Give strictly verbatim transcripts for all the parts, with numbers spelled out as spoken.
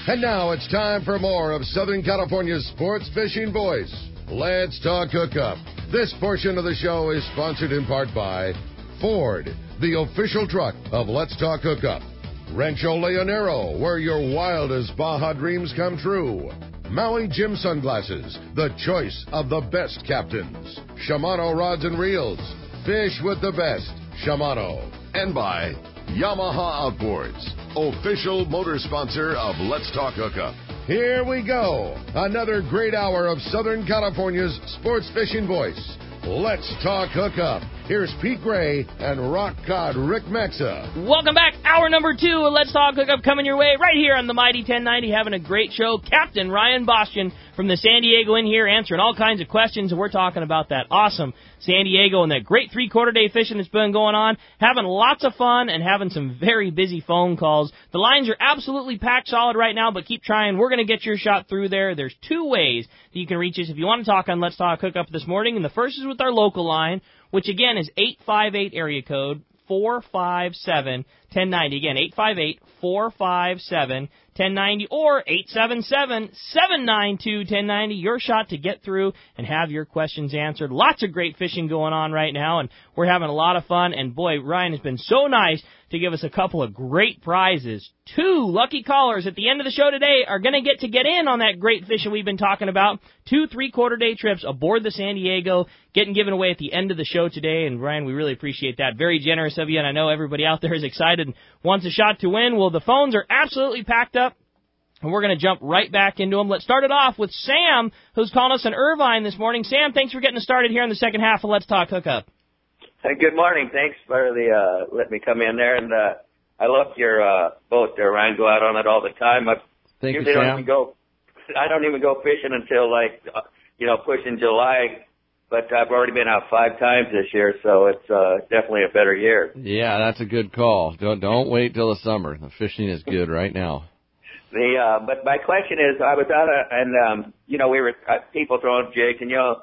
And now it's time for more of Southern California's sports fishing voice. Let's Talk Hookup. This portion of the show is sponsored in part by Ford, the official truck of Let's Talk Hookup. Rancho Leonero, where your wildest Baja dreams come true. Maui Jim Sunglasses, the choice of the best captains. Shimano Rods and Reels, fish with the best. Shimano. And by Yamaha Outboards, official motor sponsor of Let's Talk Hookup. Here we go. Another great hour of Southern California's sports fishing voice. Let's Talk Hookup. Here's Pete Gray and rock cod Rick Mexa. Welcome back. Hour number two of Let's Talk Hookup coming your way right here on the Mighty ten ninety. Having a great show. Captain Ryan Bostian from the San Diego in here answering all kinds of questions. And we're talking about that awesome San Diego and that great three-quarter day fishing that's been going on. Having lots of fun and having some very busy phone calls. The lines are absolutely packed solid right now, but keep trying. We're going to get your shot through there. There's two ways that you can reach us if you want to talk on Let's Talk Hookup this morning. And the first is with our local line, which again is eight five eight area code four five seven, one zero nine zero. Again, eight five eight, four five seven, one zero nine zero or eight seven seven, seven nine two, one zero nine zero. Your shot to get through and have your questions answered. Lots of great fishing going on right now, and we're having a lot of fun. And boy, Ryan has been so nice to give us a couple of great prizes. Two lucky callers at the end of the show today are going to get to get in on that great fishing we've been talking about. Two three-quarter day trips aboard the San Diego getting given away at the end of the show today. And Ryan, we really appreciate that. Very generous of you, and I know everybody out there is excited and wants a shot to win. Well, the phones are absolutely packed up, and we're going to jump right back into them. Let's start it off with Sam, who's calling us in Irvine this morning. Sam, thanks for getting us started here in the second half of Let's Talk Hookup. Hey, good morning. Thanks for the uh, let me come in there, and uh, I love your uh, boat there, Ryan. Go out on it all the time. I Thank you, don't Sam. Even go, I don't even go fishing until like uh, you know pushing July, but I've already been out five times this year, so it's uh, definitely a better year. Yeah, that's a good call. Don't don't wait till the summer. The fishing is good right now. The uh, but my question is, I was out uh, and um, you know we were uh, people throwing jigs, and you know.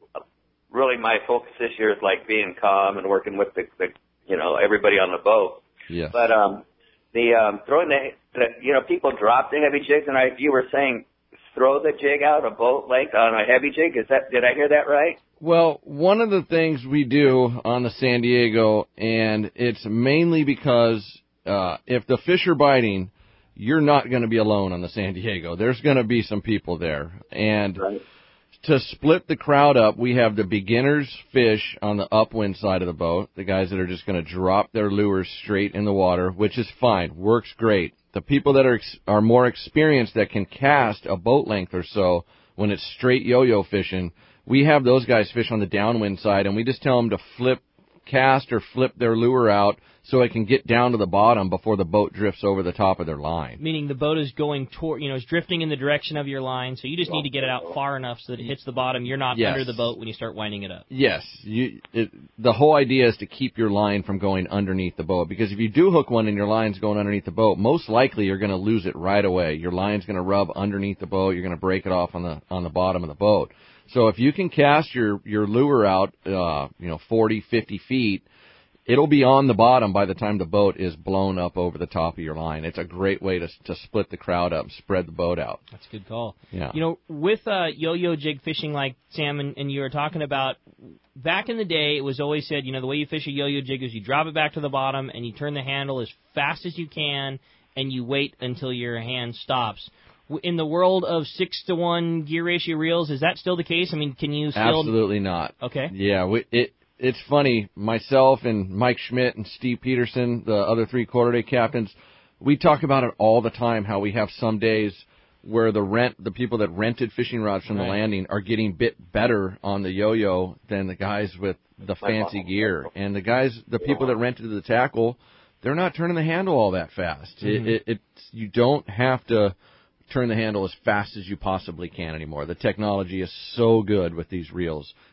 Really, my focus this year is like being calm and working with the, the you know, everybody on the boat. Yes. But um, the um, throwing the, the, you know, people drop the heavy jigs, and I, you were saying throw the jig out a boat length on a heavy jig. Is that? Did I hear that right? Well, one of the things we do on the San Diego, and it's mainly because uh, if the fish are biting, you're not going to be alone on the San Diego. There's going to be some people there, and. Right. To split the crowd up, we have the beginners fish on the upwind side of the boat, the guys that are just going to drop their lures straight in the water, which is fine, works great. The people that are are more experienced that can cast a boat length or so when it's straight yo-yo fishing, we have those guys fish on the downwind side, and we just tell them to flip, cast or flip their lure out so it can get down to the bottom before the boat drifts over the top of their line. Meaning the boat is going toward, you know, is drifting in the direction of your line, so you just need to get it out far enough so that it hits the bottom. You're not yes. under the boat when you start winding it up. Yes. You, it, the whole idea is to keep your line from going underneath the boat, because if you do hook one and your line's going underneath the boat, most likely you're going to lose it right away. Your line's going to rub underneath the boat. You're going to break it off on the on the bottom of the boat. So if you can cast your, your lure out, uh, you know, forty, fifty feet, it'll be on the bottom by the time the boat is blown up over the top of your line. It's a great way to to split the crowd up, spread the boat out. That's a good call. Yeah. You know, with uh, yo-yo jig fishing like Sam and, and you were talking about, back in the day it was always said, you know, the way you fish a yo-yo jig is you drop it back to the bottom and you turn the handle as fast as you can and you wait until your hand stops. In the world of six to one gear ratio reels, is that still the case? I mean, can you still... Absolutely not. Okay. Yeah, we, it... It's funny, myself and Mike Schmidt and Steve Peterson, the other three-quarter day captains, we talk about it all the time, how we have some days where the rent, the people that rented fishing rods from right. the landing are getting bit better on the yo-yo than the guys with the fancy gear. And the guys, the people that rented the tackle, they're not turning the handle all that fast. Mm-hmm. It, it, it's, you don't have to turn the handle as fast as you possibly can anymore. The technology is so good with these reels.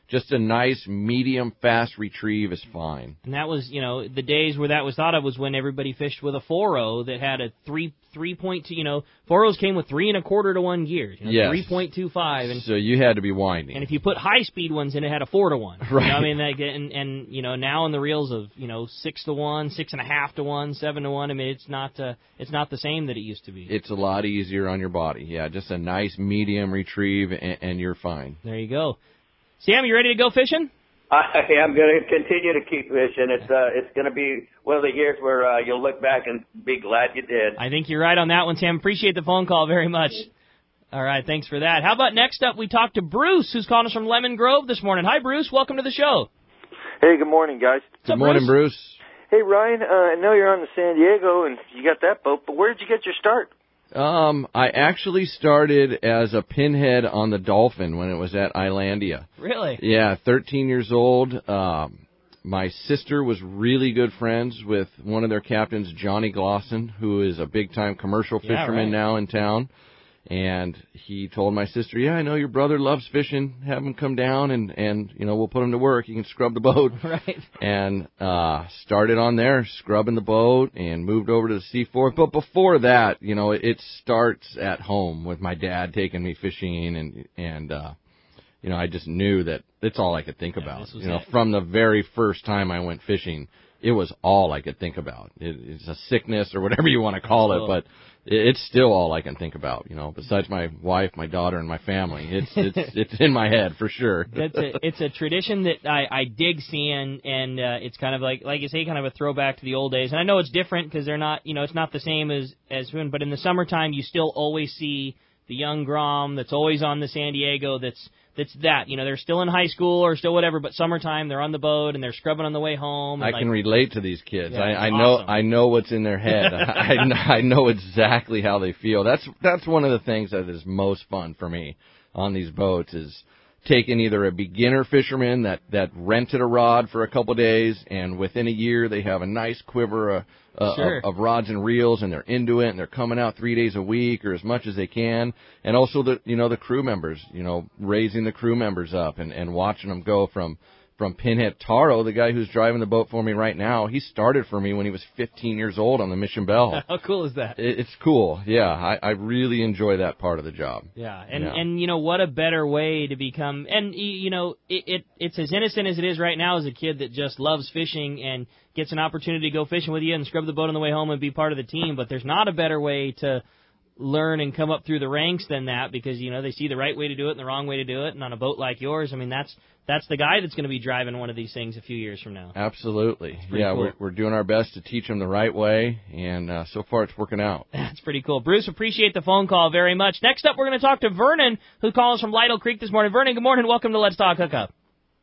just a nice medium fast retrieve is fine. And that was, you know, the days where that was thought of was when everybody fished with a four oh that had a three three point two. You know, four ohs came with three and a quarter to one gears. You know, yes. three point two five. And so you had to be winding. And if you put high speed ones in, it had a four to one. Right. You know, I mean, like, and and you know, now in the reels of you know six to one, six and a half to one, seven to one. I mean, it's not uh, it's not the same that it used to be. It's a lot easier on your body. Yeah, just a nice medium retrieve, and, and you're fine. There you go. Sam, you ready to go fishing? I am going to continue to keep fishing. It's uh, it's going to be one of the years where uh, you'll look back and be glad you did. I think you're right on that one, Sam. Appreciate the phone call very much. All right, thanks for that. How about next up, we talk to Bruce, who's calling us from Lemon Grove this morning. Hi, Bruce. Welcome to the show. Hey, good morning, guys. Good morning, Bruce. Hey, Ryan. Uh, I know you're on the San Diego and you got that boat, but where did you get your start? Um, I actually started as a pinhead on the Dolphin when it was at Islandia. Really? Yeah, thirteen years old. Um, my sister was really good friends with one of their captains, Johnny Glosson, who is a big-time commercial Yeah, fisherman right. now in town. And he told my sister, yeah, I know your brother loves fishing. Have him come down and, and you know, we'll put him to work. He can scrub the boat. Right. And uh started on there, scrubbing the boat, and moved over to the C four. But before that, you know, it, it starts at home with my dad taking me fishing. And, and uh you know, I just knew that it's all I could think Yeah, about. this was You know, it. from the very first time I went fishing, it was all I could think about. It, it's a sickness or whatever you want to call Cool. it, but it, it's still all I can think about. You know, besides my wife, my daughter, and my family, it's it's it's in my head for sure. That's a, it's a tradition that I, I dig seeing, and uh, it's kind of like, like you say, kind of a throwback to the old days. And I know it's different because they're not, you know, it's not the same as as when, but in the summertime, you still always see the young Grom that's always on the San Diego. That's that's that. You know, they're still in high school or still whatever, but summertime they're on the boat and they're scrubbing on the way home. And I like, can relate to these kids. Yeah, I, I it's know awesome. I know what's in their head. I, I know exactly how they feel. That's that's one of the things that is most fun for me on these boats is taking either a beginner fisherman that, that rented a rod for a couple days, and within a year they have a nice quiver uh, uh, Sure. of, of rods and reels, and they're into it, and they're coming out three days a week or as much as they can. And also the you know the crew members, you know, raising the crew members up and, and watching them go from from Pinhead. Taro, the guy who's driving the boat for me right now, he started for me when he was fifteen years old on the Mission Belle. how cool is that? It, it's cool. Yeah, I, I really enjoy that part of the job. Yeah, and Yeah. and you know what a better way to become, and y- you know it, it it's as innocent as it is right now as a kid that just loves fishing and gets an opportunity to go fishing with you and scrub the boat on the way home and be part of the team. But there's not a better way to learn and come up through the ranks than that, because you know they see the right way to do it and the wrong way to do it. And on a boat like yours, I mean that's that's the guy that's going to be driving one of these things a few years from now. Absolutely. pretty Yeah, cool. we're we're doing our best to teach them the right way, and uh, so far it's working out. That's pretty cool. Bruce, appreciate the phone call very much. Next up, we're going to talk to Vernon, who calls us from Lytle Creek this morning. Vernon, good morning. Welcome to Let's Talk Hookup.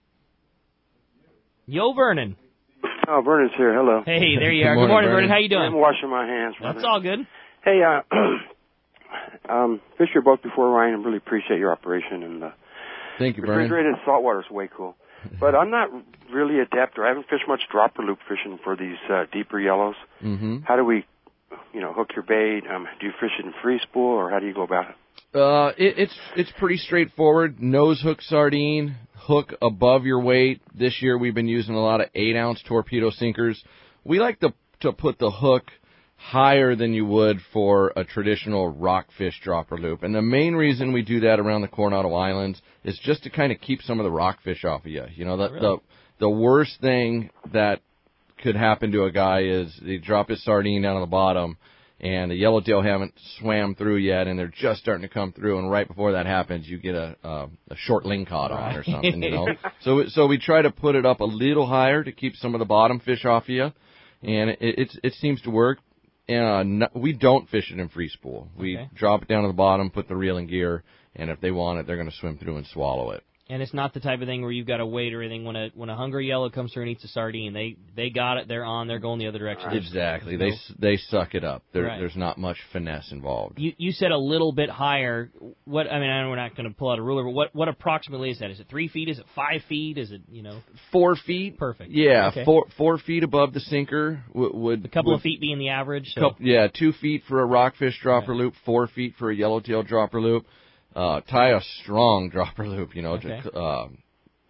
Yo, Vernon. Oh, Vernon's here. Hello. Hey, there you Good are. morning, Good morning, Vernon. Vernon. How you I'm doing? washing my hands. That's brother. all good. Hey, uh, um, fished your boat before, Ryan, and really appreciate your operation. And uh, Thank you, Vernon. refrigerated saltwater is way cool. But I'm not really adept, or I haven't fished much dropper loop fishing for these uh, deeper yellows. Mm-hmm. How do we, you know, hook your bait? Um, do you fish it in free spool, or how do you go about it? Uh, it, it's it's pretty straightforward. Nose hook sardine, hook above your weight. This year we've been using a lot of eight ounce torpedo sinkers. We like to to put the hook higher than you would for a traditional rockfish dropper loop. And the main reason we do that around the Coronado Islands is just to kind of keep some of the rockfish off of you. You know, the Really? the the worst thing that could happen to a guy is they drop his sardine down on the bottom, and the yellowtail haven't swam through yet, and they're just starting to come through, and right before that happens, you get a a, a short lingcod on or something, you know. so so we try to put it up a little higher to keep some of the bottom fish off of you, and it it's, it seems to work. Uh, no, we don't fish it in free spool. We Okay. drop it down to the bottom, put the reel in gear, and if they want it, they're going to swim through and swallow it. And it's not the type of thing where you've got to wait or anything. When a when a hungry yellow comes through and eats a sardine, they they got it. They're on. They're going the other direction. There's- Exactly. there's They no- s they suck it up. There, Right. There's not much finesse involved. You you said a little bit higher. What I mean, I know we're not going to pull out a ruler, but what what approximately is that? Is it three feet? Is it five feet? Is it you know Four feet. perfect? Yeah, Okay. four four feet above the sinker would. would A couple would, of feet being the average. So. Couple, yeah, two feet for a rockfish dropper Right. loop, four feet for a yellowtail dropper loop. Uh, tie a strong dropper loop, you know, Okay. to, uh, tr-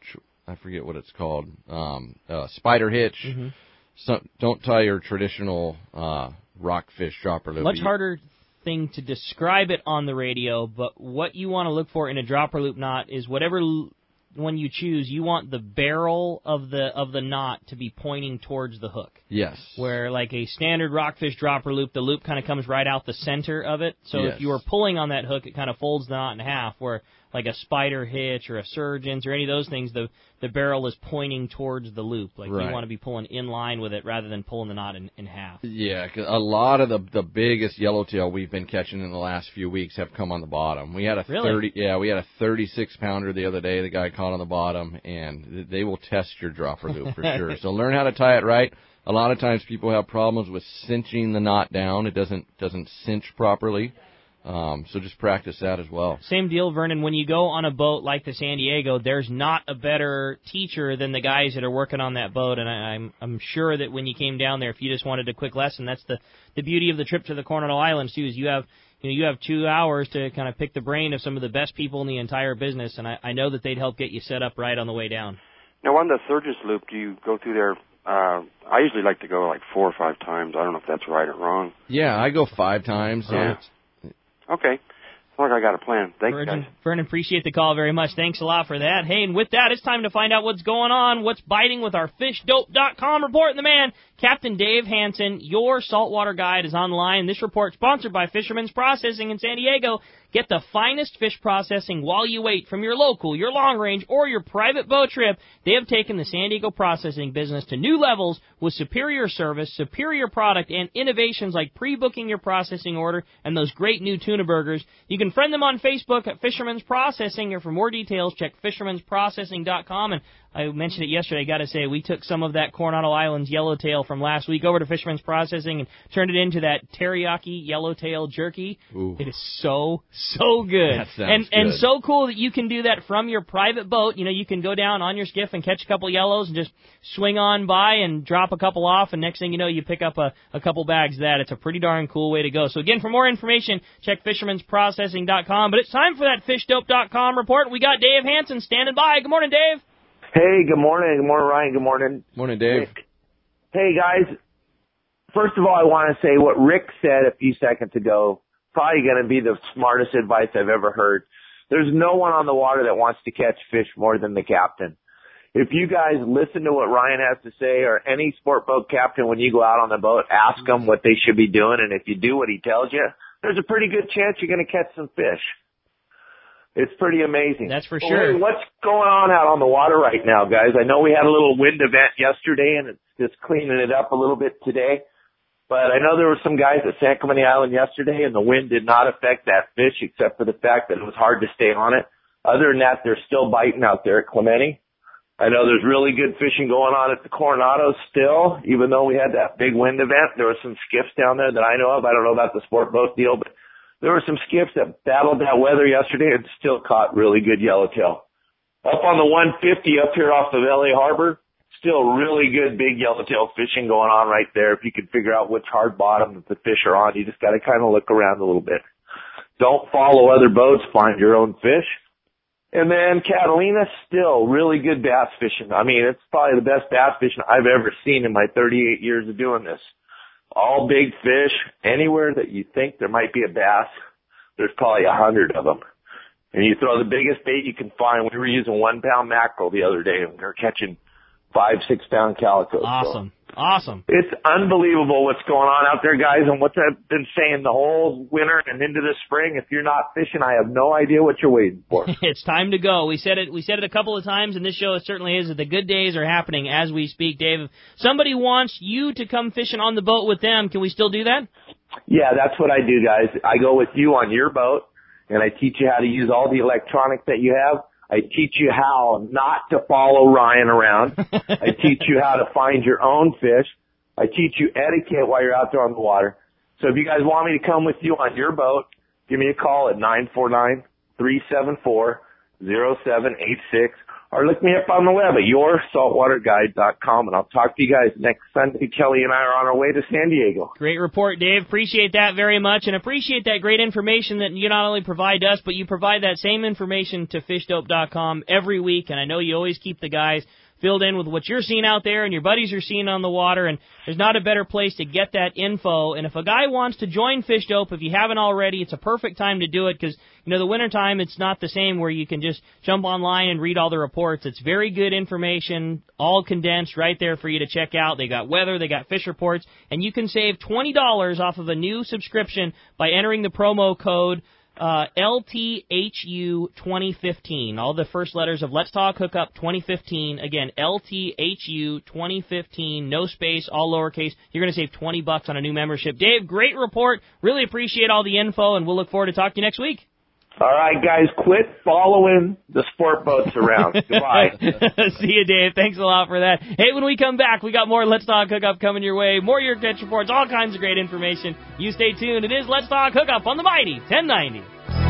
I forget what it's called, um, uh, spider hitch. Mm-hmm. So, don't tie your traditional uh, rockfish dropper loop. Much harder thing to describe it on the radio, but what you want to look for in a dropper loop knot is whatever l- one you choose, you want the barrel of the of the knot to be pointing towards the hook. Yes. Where like a standard rockfish dropper loop, the loop kind of comes right out the center of it. So Yes. if you were pulling on that hook, it kind of folds the knot in half. Where like a spider hitch or a surgeon's or any of those things, the the barrel is pointing towards the loop. Like Right. you want to be pulling in line with it rather than pulling the knot in, in half. Yeah, 'cause a lot of the the biggest yellowtail we've been catching in the last few weeks have come on the bottom. We had a Really? thirty, yeah, we had a thirty-six pounder the other day. The guy caught on the bottom, and they will test your dropper loop for sure. So learn how to tie it right. A lot of times people have problems with cinching the knot down. It doesn't doesn't cinch properly. Um, so just practice that as well. Same deal, Vernon. When you go on a boat like the San Diego, there's not a better teacher than the guys that are working on that boat. And I, I'm I'm sure that when you came down there, if you just wanted a quick lesson, that's the the beauty of the trip to the Coronado Islands too. Is you have you know you have two hours to kind of pick the brain of some of the best people in the entire business, and I, I know that they'd help get you set up right on the way down. Now, on the Sturgis Loop, do you go through there? Uh, I usually like to go like four or five times. I don't know if that's right or wrong. Yeah, I go five times. Yeah. It's- Okay. Looks like I got a plan. Thank you, Vernon, guys. Vernon, appreciate the call very much. Thanks a lot for that. Hey, and with that, it's time to find out what's going on, what's biting with our fish dope dot com report. And the man, Captain Dave Hansen, your saltwater guide, is on the line. This report sponsored by Fisherman's Processing in San Diego. Get the finest fish processing while you wait from your local, your long range, or your private boat trip. They have taken the San Diego processing business to new levels with superior service, superior product, and innovations like pre-booking your processing order and those great new tuna burgers. You can friend them on Facebook at Fisherman's Processing, or for more details, check fishermans processing dot com. And I mentioned it yesterday, I got to say, we took some of that Coronado Islands yellowtail from last week over to Fisherman's Processing and turned it into that teriyaki yellowtail jerky. Ooh. It is so, so good. That sounds and and good. so cool that you can do that from your private boat. You know, you can go down on your skiff and catch a couple yellows and just swing on by and drop a couple off, and next thing you know, you pick up a, a couple bags of that. It's a pretty darn cool way to go. So again, for more information, check fishermans processing dot com. But it's time for that fish dope dot com report. We got Dave Hansen standing by. Good morning, Dave. Hey, good morning. Good morning, Ryan. Good morning. Morning, Dave. Hey, guys. First of all, I want to say what Rick said a few seconds ago, probably going to be the smartest advice I've ever heard. There's no one on the water that wants to catch fish more than the captain. If you guys listen to what Ryan has to say, or any sport boat captain, when you go out on the boat, ask them what they should be doing, and if you do what he tells you, there's a pretty good chance you're going to catch some fish. It's pretty amazing. That's for Well, sure. hey, what's going on out on the water right now, guys? I know we had a little wind event yesterday, and it's just cleaning it up a little bit today. But I know there were some guys at San Clemente Island yesterday, and the wind did not affect that fish, except for the fact that it was hard to stay on it. Other than that, they're still biting out there at Clemente. I know there's really good fishing going on at the Coronado still, even though we had that big wind event. There were some skiffs down there that I know of. I don't know about the sport boat deal, but there were some skiffs that battled that weather yesterday and still caught really good yellowtail. Up on the one fifty up here off of L A Harbor, still really good big yellowtail fishing going on right there. If you can figure out which hard bottom that the fish are on, you just got to kind of look around a little bit. Don't follow other boats, find your own fish. And then Catalina, still really good bass fishing. I mean, it's probably the best bass fishing I've ever seen in my thirty-eight years of doing this. All big fish. Anywhere that you think there might be a bass, there's probably a hundred of them. And you throw the biggest bait you can find. We were using one pound mackerel the other day, and we were catching five, six pound calicos. Awesome. So Awesome. it's unbelievable what's going on out there, guys, and what I've been saying the whole winter and into the spring. If you're not fishing, I have no idea what you're waiting for. It's time to go. We said it. We said it a couple of times, and this show it certainly is. That the good days are happening as we speak, Dave. If somebody wants you to come fishing on the boat with them, can we still do that? Yeah, that's what I do, guys. I go with you on your boat, and I teach you how to use all the electronics that you have. I teach you how not to follow Ryan around. I teach you how to find your own fish. I teach you etiquette while you're out there on the water. So if you guys want me to come with you on your boat, give me a call at nine four nine, three seven four, zero seven eight six, or look me up on the web at your saltwater guide dot com, and I'll talk to you guys next Sunday. Kelly and I are on our way to San Diego. Great report, Dave. Appreciate that very much, and appreciate that great information that you not only provide us, but you provide that same information to fish dope dot com every week, and I know you always keep the guys filled in with what you're seeing out there and your buddies are seeing on the water, and there's not a better place to get that info. And if a guy wants to join Fish Dope, if you haven't already, it's a perfect time to do it because, you know, the wintertime, it's not the same where you can just jump online and read all the reports. It's very good information, all condensed right there for you to check out. They got weather, they got fish reports, and you can save twenty dollars off of a new subscription by entering the promo code Uh, L T H U twenty fifteen. All the first letters of Let's Talk Hookup twenty fifteen. Again, L T H U twenty fifteen. No space, all lowercase. You're going to save twenty bucks on a new membership. Dave, great report. Really appreciate all the info, and we'll look forward to talking to you next week. All right, guys, quit following the sport boats around. Goodbye. See you, Dave. Thanks a lot for that. Hey, when we come back, we got more Let's Talk Hookup coming your way. More your catch reports, all kinds of great information. You stay tuned. It is Let's Talk Hookup on the Mighty ten ninety.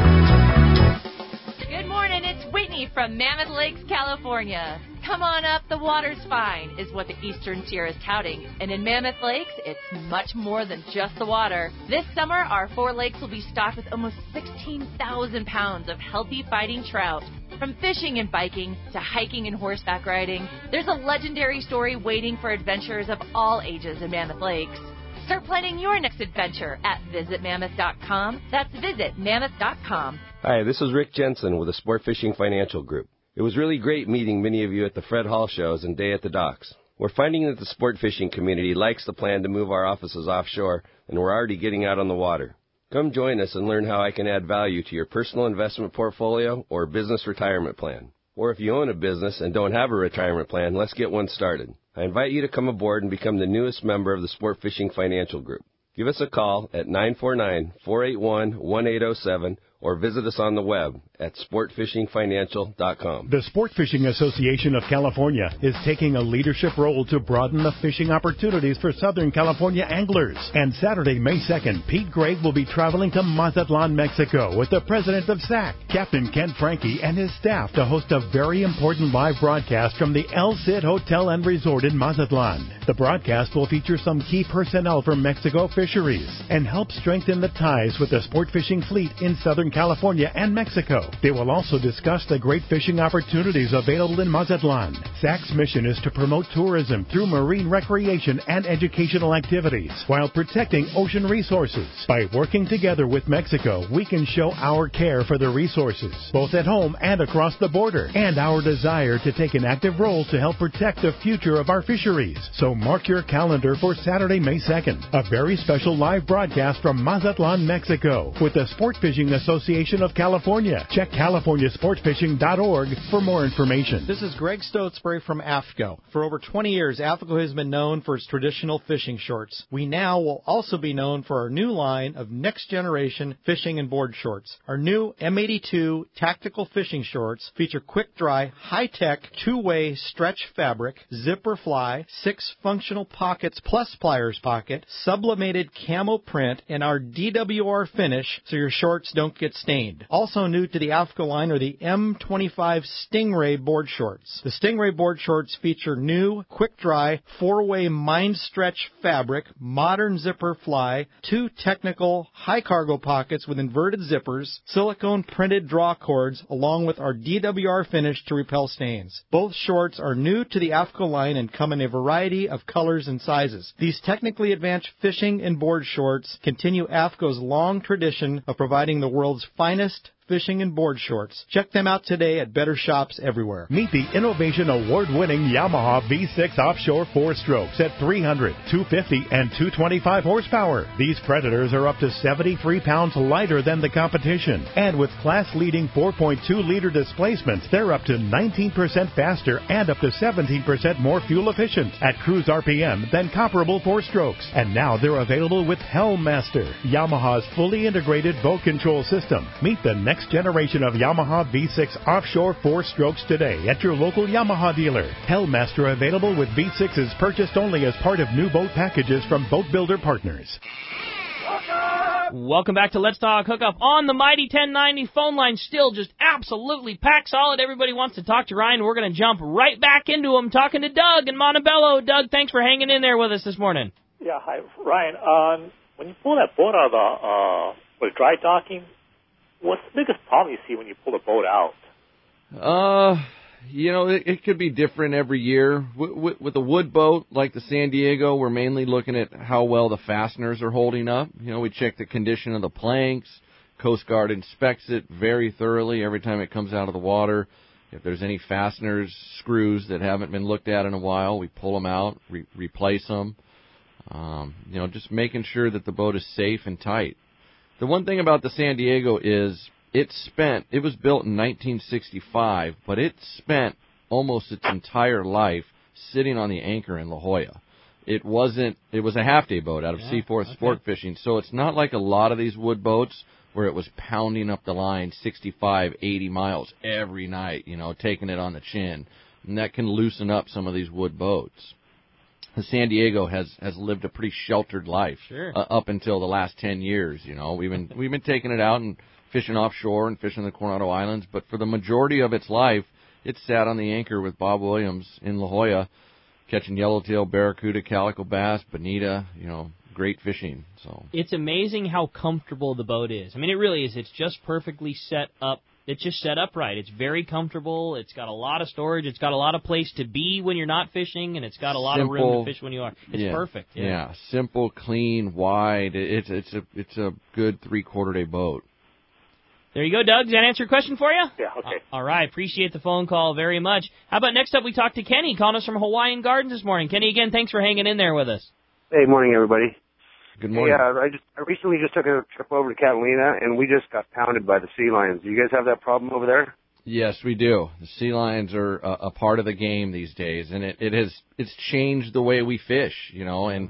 Good morning, it's Whitney from Mammoth Lakes, California. Come on up, the water's fine, is what the Eastern Tier is touting. And in Mammoth Lakes, it's much more than just the water. This summer, our four lakes will be stocked with almost sixteen thousand pounds of healthy fighting trout. From fishing and biking to hiking and horseback riding, there's a legendary story waiting for adventurers of all ages in Mammoth Lakes. Start planning your next adventure at visit mammoth dot com. That's visit mammoth dot com. Hi, this is Rick Jensen with the Sport Fishing Financial Group. It was really great meeting many of you at the Fred Hall shows and Day at the Docks. We're finding that the sport fishing community likes the plan to move our offices offshore, and we're already getting out on the water. Come join us and learn how I can add value to your personal investment portfolio or business retirement plan. Or if you own a business and don't have a retirement plan, let's get one started. I invite you to come aboard and become the newest member of the Sport Fishing Financial Group. Give us a call at nine four nine, four eight one, one eight zero seven or visit us on the web at sport fishing financial dot com. The Sport Fishing Association of California is taking a leadership role to broaden the fishing opportunities for Southern California anglers. And Saturday, May second, Pete Gregg will be traveling to Mazatlan, Mexico with the president of S A C, Captain Kent Frankie, and his staff to host a very important live broadcast from the El Cid Hotel and Resort in Mazatlan. The broadcast will feature some key personnel from Mexico Fisheries and help strengthen the ties with the sport fishing fleet in Southern California and Mexico. They will also discuss the great fishing opportunities available in Mazatlan. S A C's mission is to promote tourism through marine recreation and educational activities while protecting ocean resources. By working together with Mexico, we can show our care for the resources, both at home and across the border, and our desire to take an active role to help protect the future of our fisheries. So mark your calendar for Saturday, May second, a very special live broadcast from Mazatlan, Mexico, with the Sport Fishing Association of California. Check california sport fishing dot org for more information. This is Greg Stotesbury from AFCO. For over twenty years, AFCO has been known for its traditional fishing shorts. We now will also be known for our new line of next-generation fishing and board shorts. Our new M eighty-two tactical fishing shorts feature quick-dry, high-tech, two-way stretch fabric, zipper fly, six functional pockets plus pliers pocket, sublimated camo print, and our D W R finish so your shorts don't get stained. Also new to the AFCO line are the M twenty-five Stingray board shorts. The Stingray board shorts feature new, quick-dry, four-way mind stretch fabric, modern zipper fly, two technical high-cargo pockets with inverted zippers, silicone printed draw cords, along with our D W R finish to repel stains. Both shorts are new to the AFCO line and come in a variety of colors and sizes. These technically advanced fishing and board shorts continue AFCO's long tradition of providing the world's finest fishing and board shorts. Check them out today at better shops everywhere. Meet the Innovation Award-winning Yamaha V six Offshore four-strokes at three hundred, two fifty, and two twenty-five horsepower. These Predators are up to seventy-three pounds lighter than the competition. And with class-leading four point two liter displacements, they're up to nineteen percent faster and up to seventeen percent more fuel efficient at cruise R P M than comparable four-strokes. And now they're available with Helmmaster, Yamaha's fully integrated boat control system. Meet the next generation of Yamaha V six Offshore four-strokes today at your local Yamaha dealer. Helmmaster available with V sixes purchased only as part of new boat packages from Boat Builder Partners. Walker! Welcome back to Let's Talk Hookup on the Mighty ten ninety. Phone line still just absolutely packed solid. Everybody wants to talk to Ryan. We're going to jump right back into him, talking to Doug in Montebello. Doug, thanks for hanging in there with us this morning. Yeah, hi, Ryan. Um, when you pull that boat out of the uh, with dry docking, what's the biggest problem you see when you pull the boat out? Uh, you know, it, it could be different every year. With, with, with a wood boat like the San Diego, we're mainly looking at how well the fasteners are holding up. You know, we check the condition of the planks. Coast Guard inspects it very thoroughly every time it comes out of the water. If there's any fasteners, screws that haven't been looked at in a while, we pull them out, re- replace them. Um, you know, just making sure that the boat is safe and tight. The one thing about the San Diego is it spent, it was built in nineteen sixty-five, but it spent almost its entire life sitting on the anchor in La Jolla. It wasn't, it was a half-day boat out of Yeah, Seaforth okay. Sport Fishing, so it's not like a lot of these wood boats where it was pounding up the line sixty-five, eighty miles every night, you know, taking it on the chin. And that can loosen up some of these wood boats. The San Diego has, has lived a pretty sheltered life Sure. uh, up until the last ten years. You know, we've been we've been taking it out and fishing offshore and fishing the Coronado Islands, but for the majority of its life, it sat on the anchor with Bob Williams in La Jolla, catching yellowtail, barracuda, calico bass, bonita. You know, great fishing. So It's amazing how comfortable the boat is. I mean, it really is. It's just perfectly set up. It's just set up right. It's very comfortable. It's got a lot of storage. It's got a lot of place to be when you're not fishing, and it's got a lot Simple, of room to fish when you are. It's yeah, perfect. Yeah. Yeah, simple, clean, wide. It's it's a it's a good three quarter day boat. There you go, Doug. Does that answer your question for you? Yeah, okay. Uh, all right. Appreciate the phone call very much. How about next up we talk to Kenny, calling us from Hawaiian Gardens this morning. Kenny, again, thanks for hanging in there with us. Hey, morning, everybody. Good morning. Hey, uh, I just I recently just took a trip over to Catalina, and we just got pounded by the sea lions. Do you guys have that problem over there? Yes, we do. The sea lions are a, a part of the game these days, and it, it has it's changed the way we fish, you know. And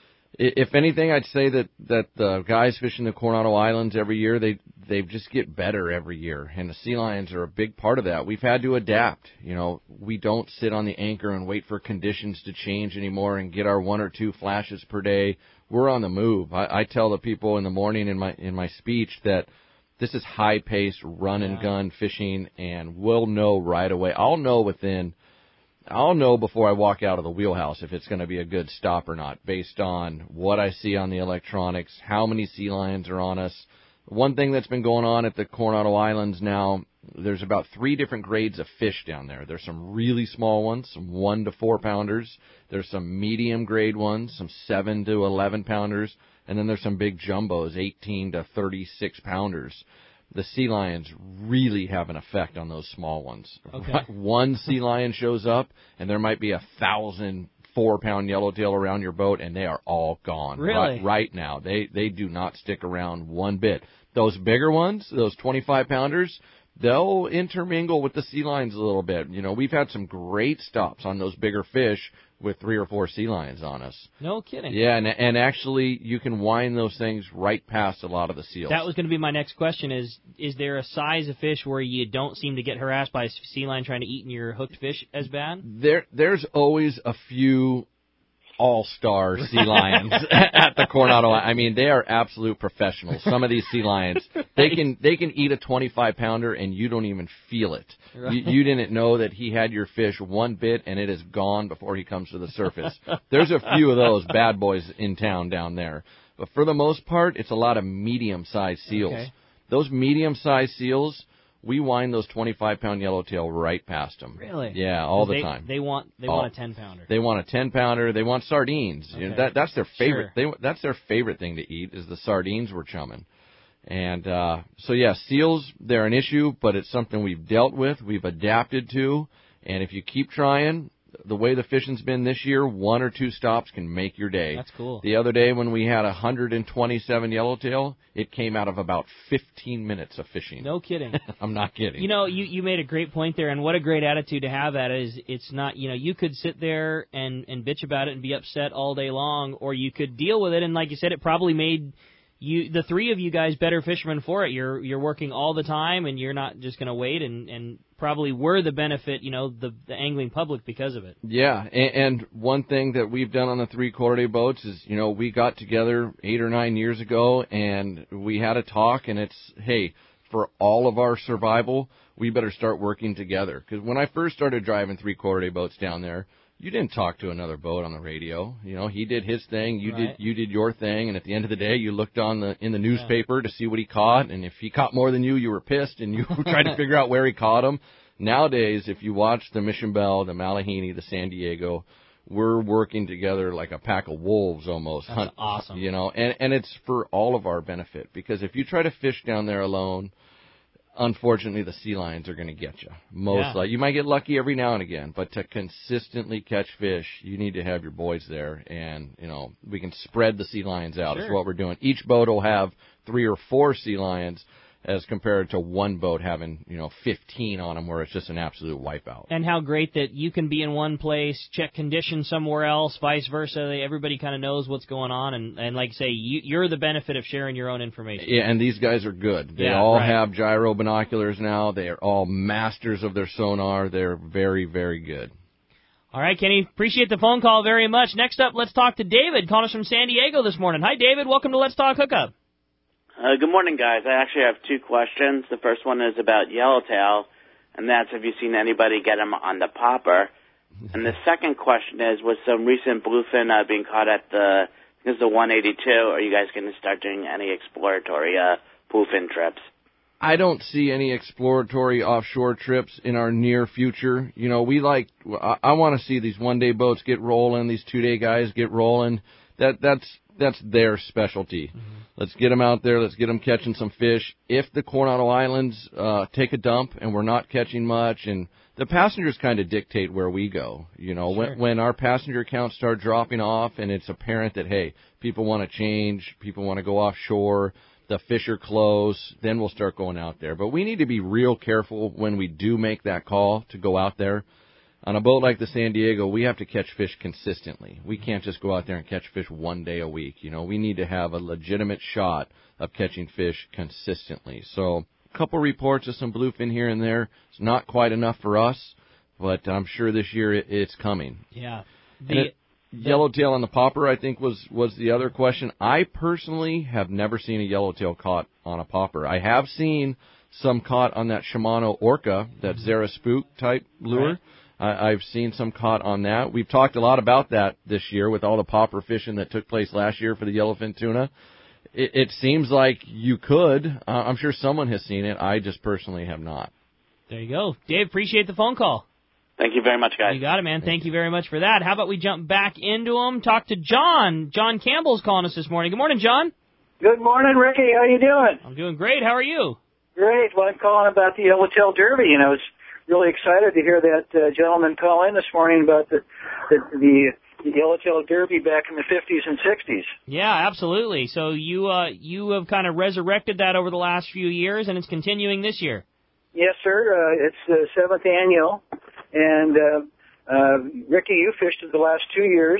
i- if anything, I'd say that, that the guys fishing the Coronado Islands every year, they they just get better every year, and the sea lions are a big part of that. We've had to adapt. You know, we don't sit on the anchor and wait for conditions to change anymore and get our one or two flashes per day. We're on the move. I, I tell the people in the morning in my in my speech that this is high-paced, run-and-gun fishing, and we'll know right away. I'll know within, I'll know before I walk out of the wheelhouse if it's going to be a good stop or not, based on what I see on the electronics, how many sea lions are on us. One thing that's been going on at the Coronado Islands now, there's about three different grades of fish down there. There's some really small ones, some one to four pounders. There's some medium grade ones, some seven to eleven pounders. And then there's some big jumbos, eighteen to thirty-six pounders. The sea lions really have an effect on those small ones. Okay. One sea lion shows up, and there might be a thousand four-pound yellowtail around your boat, and they are all gone. Really? Right, right now. They they do not stick around one bit. Those bigger ones, those twenty-five pounders, they'll intermingle with the sea lions a little bit. You know, we've had some great stops on those bigger fish with three or four sea lions on us. No kidding. Yeah, and and actually you can wind those things right past a lot of the seals. That was going to be my next question is, is there a size of fish where you don't seem to get harassed by a sea lion trying to eat your hooked fish as bad? There, There's always a few all-star sea lions at the Coronado. I mean, they are absolute professionals. Some of these sea lions, they can they can eat a twenty-five pounder and you don't even feel it. Right. You, you didn't know that he had your fish one bit and it is gone before he comes to the surface. There's a few of those bad boys in town down there. But for the most part, it's a lot of medium-sized seals. Okay. Those medium-sized seals, we wind those twenty-five pound yellowtail right past them. Really? Yeah, all the they, time. They want they all, want a ten pounder. They want a ten pounder. They want sardines. Okay. You know, that that's their favorite. Sure. They that's their favorite thing to eat is the sardines we're chumming. And uh, so yeah, seals, they're an issue, but it's something we've dealt with, we've adapted to, and if you keep trying, the way the fishing's been this year, one or two stops can make your day. That's cool. The other day when we had one hundred twenty-seven yellowtail, it came out of about fifteen minutes of fishing. No kidding. I'm not kidding. You know, you, you made a great point there, and what a great attitude to have at it is it's not, you know, you could sit there and, and bitch about it and be upset all day long, or you could deal with it, and like you said, it probably made you, the three of you guys, better fishermen for it. You're you're working all the time, and you're not just going to wait, and, and probably we're the benefit, you know, the the angling public because of it. Yeah, and, and one thing that we've done on the three quarter day boats is, you know, we got together eight or nine years ago, and we had a talk, and it's, hey, for all of our survival, we better start working together. Because when I first started driving three quarter day boats down there, you didn't talk to another boat on the radio. You know, he did his thing, you Right. did you did your thing, and at the end of the day, you looked on the in the newspaper to see what he caught, and if he caught more than you, you were pissed, and you tried to figure out where he caught him. Nowadays, if you watch the Mission Belle, the Malahini, the San Diego, we're working together like a pack of wolves almost. That's Hunt, awesome. You know, and and it's for all of our benefit, because if you try to fish down there alone, unfortunately, the sea lions are going to get you. Most Yeah. likely. You might get lucky every now and again, but to consistently catch fish, you need to have your boys there, and, you know, we can spread the sea lions out. Sure. Is what we're doing. Each boat will have three or four sea lions, as compared to one boat having, you know, fifteen on them, where it's just an absolute wipeout. And how great that you can be in one place, check conditions somewhere else, vice versa. Everybody kind of knows what's going on, and, and like I say, you, you're the benefit of sharing your own information. Yeah, and these guys are good. They Yeah, all right. have gyro binoculars now. They are all masters of their sonar. They're very, very good. All right, Kenny, appreciate the phone call very much. Next up, let's talk to David, calling us from San Diego this morning. Hi, David. Welcome to Let's Talk Hookup. Uh, good morning, guys. I actually have two questions. The first one is about yellowtail, and that's have you seen anybody get them on the popper? And the second question is, with some recent bluefin uh, being caught at the, I think it's the one eighty-two, are you guys going to start doing any exploratory uh, bluefin trips? I don't see any exploratory offshore trips in our near future. You know, we like, I, I want to see these one-day boats get rolling, these two-day guys get rolling. That that's that's their specialty. Mm-hmm. Let's get them out there. Let's get them catching some fish. If the Coronado Islands uh, take a dump and we're not catching much, and the passengers kind of dictate where we go. You know, Sure. when when our passenger counts start dropping off, and it's apparent that, hey, people want to change, people want to go offshore, the fish are close, then we'll start going out there. But we need to be real careful when we do make that call to go out there. On a boat like the San Diego, we have to catch fish consistently. We can't just go out there and catch fish one day a week. You know, we need to have a legitimate shot of catching fish consistently. So a couple reports of some bluefin here and there. It's not quite enough for us, but I'm sure this year it, it's coming. Yeah. And The, it, yellowtail on the popper, I think, was, was the other question. I personally have never seen a yellowtail caught on a popper. I have seen some caught on that Shimano Orca, that Zara Spook type lure. Right. I, I've seen some caught on that. We've talked a lot about that this year with all the popper fishing that took place last year for the yellowfin tuna. It, it seems like you could. Uh, I'm sure someone has seen it. I just personally have not. there you go. Dave, appreciate the phone call. Thank you very much, guys. You got it, man. Thank you very much for that. How about we jump back into them, talk to John. John Campbell's calling us this morning. Good morning, John. Good morning, Ricky. How you doing? I'm doing great. How are you? Great. Well, I'm calling about the Yellowtail Derby. You know, I was really excited to hear that uh, gentleman call in this morning about the the, the the Yellowtail Derby back in the fifties and sixties. Yeah, absolutely. So you uh, you have kind of resurrected that over the last few years, and it's continuing this year. Yes, sir. Uh, it's the seventh annual, and uh, uh, Ricky, you fished it the last two years,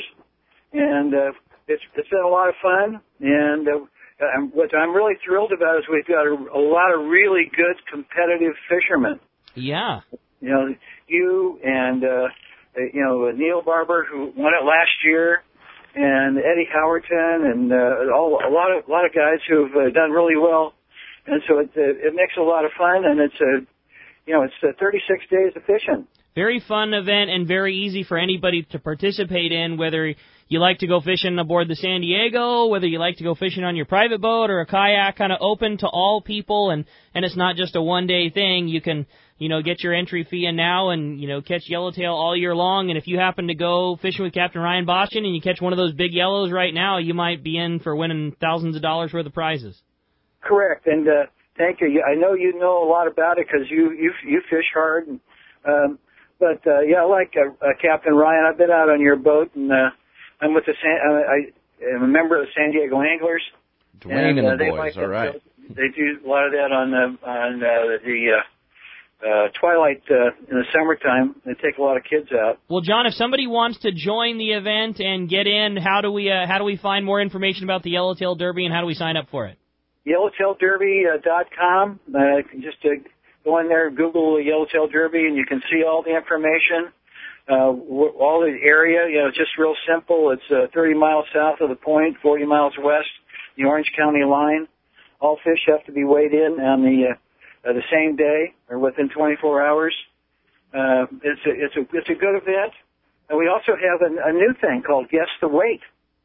and uh, it's it's been a lot of fun. And uh, I'm, what I'm really thrilled about is we've got a, a lot of really good competitive fishermen. Yeah. You know, you and, uh, you know, Neil Barber, who won it last year, and Eddie Howerton, and uh, all, a lot of a lot of guys who've uh, done really well. And so it, uh, it makes a lot of fun, and it's a, you know, it's uh, thirty-six days of fishing. Very fun event and very easy for anybody to participate in, whether you like to go fishing aboard the San Diego, whether you like to go fishing on your private boat or a kayak, kind of open to all people, and, and it's not just a one-day thing. You can, you know, get your entry fee in now and, you know, catch yellowtail all year long, and if you happen to go fishing with Captain Ryan Boston and you catch one of those big yellows right now, you might be in for winning thousands of dollars worth of prizes. Correct, and uh, thank you. I know you know a lot about it because you, you, you fish hard, and, um, but, uh, yeah, I like uh, uh, Captain Ryan. I've been out on your boat, and uh, I'm with the San, uh, I am a member of the San Diego Anglers. Dwayne and, and uh, the they boys, like all it, right. uh, They do a lot of that on the on uh, the uh, uh, twilight uh, in the summertime. They take a lot of kids out. Well, John, if somebody wants to join the event and get in, how do we uh, how do we find more information about the Yellowtail Derby, and how do we sign up for it? Yellowtail Derby dot com. Uh, just uh, go in there, Google Yellowtail Derby, and you can see all the information. Uh, all the area, you know, it's just real simple. It's uh, thirty miles south of the point, forty miles west, the Orange County line. All fish have to be weighed in on the uh, uh, the same day or within twenty-four hours. Uh, it's a, it's a it's a good event. And we also have a, a new thing called Guess the Weight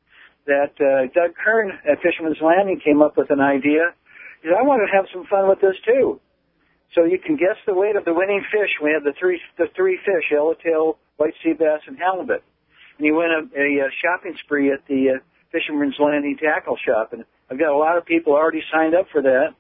that uh, Doug Kern at Fisherman's Landing came up with an idea. He said, I want to have some fun with this too. So you can guess the weight of the winning fish. We have the three the three fish: yellowtail, white sea bass, and halibut. And you win a, a, a shopping spree at the uh, Fisherman's Landing Tackle Shop. And I've got a lot of people already signed up for that.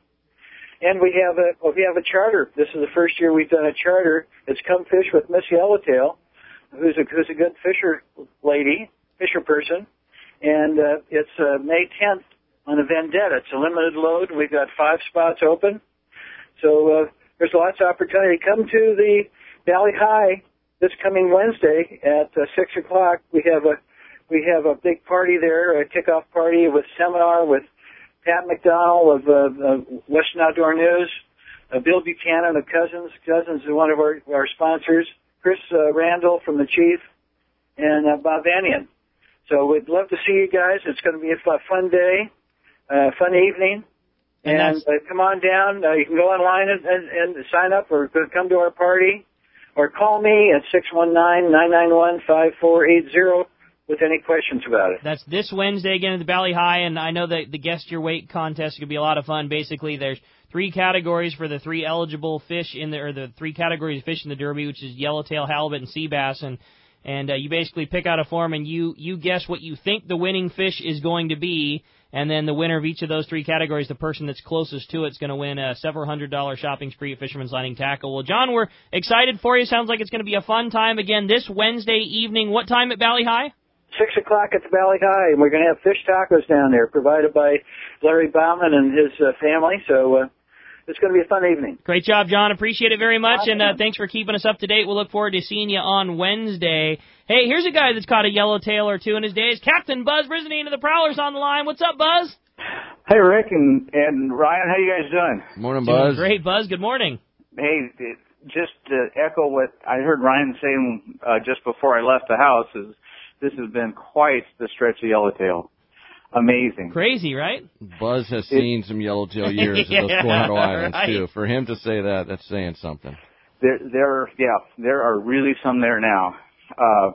And we have a well, we have a charter. This is the first year we've done a charter. It's Come Fish with Miss Yellowtail, who's a who's a good fisher lady, fisher person. And uh, it's uh, May tenth on the Vendetta. It's a limited load. We've got five spots open. So uh, there's lots of opportunity. Come to the Valley High this coming Wednesday at uh, six o'clock. We have a we have a big party there, a kickoff party with seminar with Pat McDonald of uh, uh, Western Outdoor News, uh, Bill Buchanan of Cousins. Cousins is one of our, our sponsors. Chris uh, Randall from the Chief, and uh, Bob Vanian. So we'd love to see you guys. It's going to be a fun day, uh, fun evening. And, and uh, come on down. Uh, you can go online and, and, and sign up or come to our party or call me at six one nine, nine nine one, five four eight zero with any questions about it. That's this Wednesday again at the Valley High, and I know that the Guess Your Weight contest is going to be a lot of fun. Basically, there's three categories for the three eligible fish in the, or the three categories of fish in the Derby, which is yellowtail, halibut, and sea bass, and and uh, you basically pick out a form and you, you guess what you think the winning fish is going to be, and then the winner of each of those three categories, the person that's closest to it, is going to win a several hundred dollar shopping spree at Fisherman's Landing Tackle. Well, John, we're excited for you. Sounds like it's going to be a fun time again this Wednesday evening. What time at Valley High? Six o'clock at the Valley High, and we're going to have fish tacos down there provided by Larry Bauman and his uh, family. So uh, it's going to be a fun evening. Great job, John. Appreciate it very much, and uh, thanks for keeping us up to date. We'll look forward to seeing you on Wednesday. Hey, here's a guy that's caught a yellowtail or two in his days. Captain Buzz Brisbane of the Prowlers on the line. What's up, Buzz? Hey, Rick and, and Ryan. How you guys doing? Morning, Doing Buzz. Great, Buzz. Good morning. Hey, it, just to echo what I heard Ryan saying uh, just before I left the house, is this has been quite the stretch of yellowtail. Amazing. Crazy, right? Buzz has seen some yellowtail years yeah, in those Coronado Islands, right. too. For him to say that, that's saying something. There, there, yeah, there are really some there now. Uh,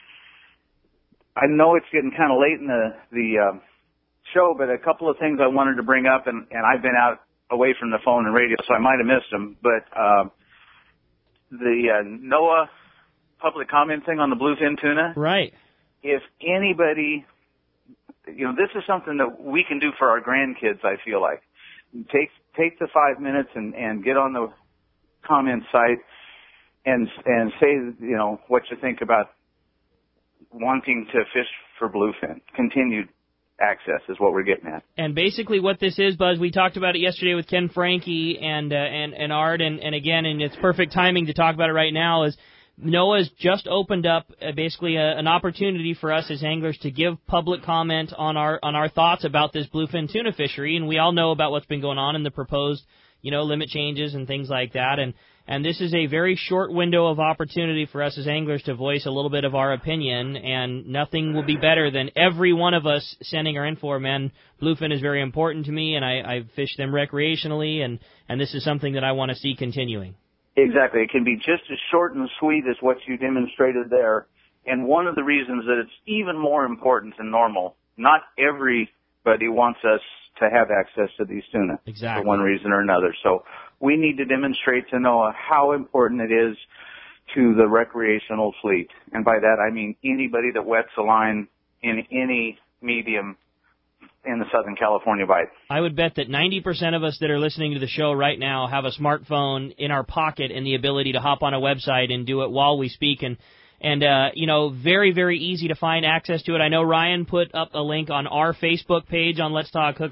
I know it's getting kind of late in the, the uh, show, but a couple of things I wanted to bring up, and, and I've been out away from the phone and radio, so I might have missed them, but uh, the uh, NOAA public comment thing on the bluefin tuna. Right. If anybody, you know, this is something that we can do for our grandkids, I feel like. Take take the five minutes and, and get on the comment site and and say, you know, what you think about wanting to fish for bluefin. Continued access is what we're getting at. And basically what this is, Buzz, we talked about it yesterday with Ken Frankie and uh, and, and Art, and, and again, and it's perfect timing to talk about it right now, is NOAA's just opened up uh, basically a, an opportunity for us as anglers to give public comment on our on our thoughts about this bluefin tuna fishery, and we all know about what's been going on in the proposed, you know, limit changes and things like that, and and this is a very short window of opportunity for us as anglers to voice a little bit of our opinion, and nothing will be better than every one of us sending our info. Man, bluefin is very important to me, and I, I fish them recreationally, and, and this is something that I want to see continuing. Exactly. It can be just as short and sweet as what you demonstrated there. And one of the reasons that it's even more important than normal, not everybody wants us to have access to these tuna exactly. for one reason or another. So we need to demonstrate to NOAA how important it is to the recreational fleet. And by that I mean anybody that wets a line in any medium in the Southern California Bight. I would bet that ninety percent of us that are listening to the show right now have a smartphone in our pocket and the ability to hop on a website and do it while we speak. And, and uh, you know, very, very easy to find access to it. I know Ryan put up a link on our Facebook page on Let's Talk Hookup.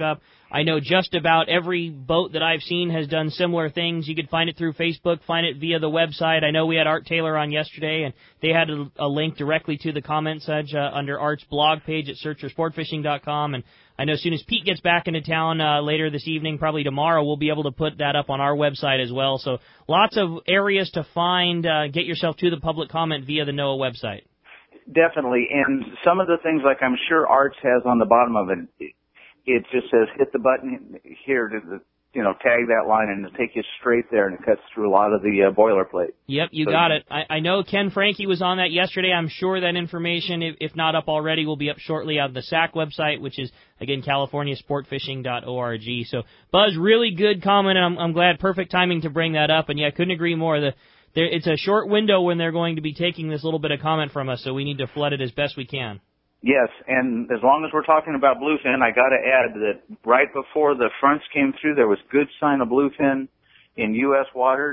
I know just about every boat that I've seen has done similar things. You could find it through Facebook, find it via the website. I know we had Art Taylor on yesterday, and they had a, a link directly to the comment sedge uh, under Art's blog page at search for sport fishing dot com. And I know as soon as Pete gets back into town uh, later this evening, probably tomorrow, we'll be able to put that up on our website as well. So lots of areas to find. Uh, get yourself to the public comment via the NOAA website. Definitely. And some of the things, like I'm sure Arts has on the bottom of it, it just says hit the button here to, the, you know, tag that line, and it'll take you straight there, and it cuts through a lot of the uh, boilerplate. Yep, you so, got it. I, I know Ken Franke was on that yesterday. I'm sure that information, if, if not up already, will be up shortly on the S A C website, which is, again, california sport fishing dot org. So, Buzz, really good comment, and I'm, I'm glad, perfect timing to bring that up. And, yeah, I couldn't agree more. The There, it's a short window when they're going to be taking this little bit of comment from us, so we need to flood it as best we can. Yes, and as long as we're talking about bluefin, I got to add that right before the fronts came through, there was good sign of bluefin in U S waters,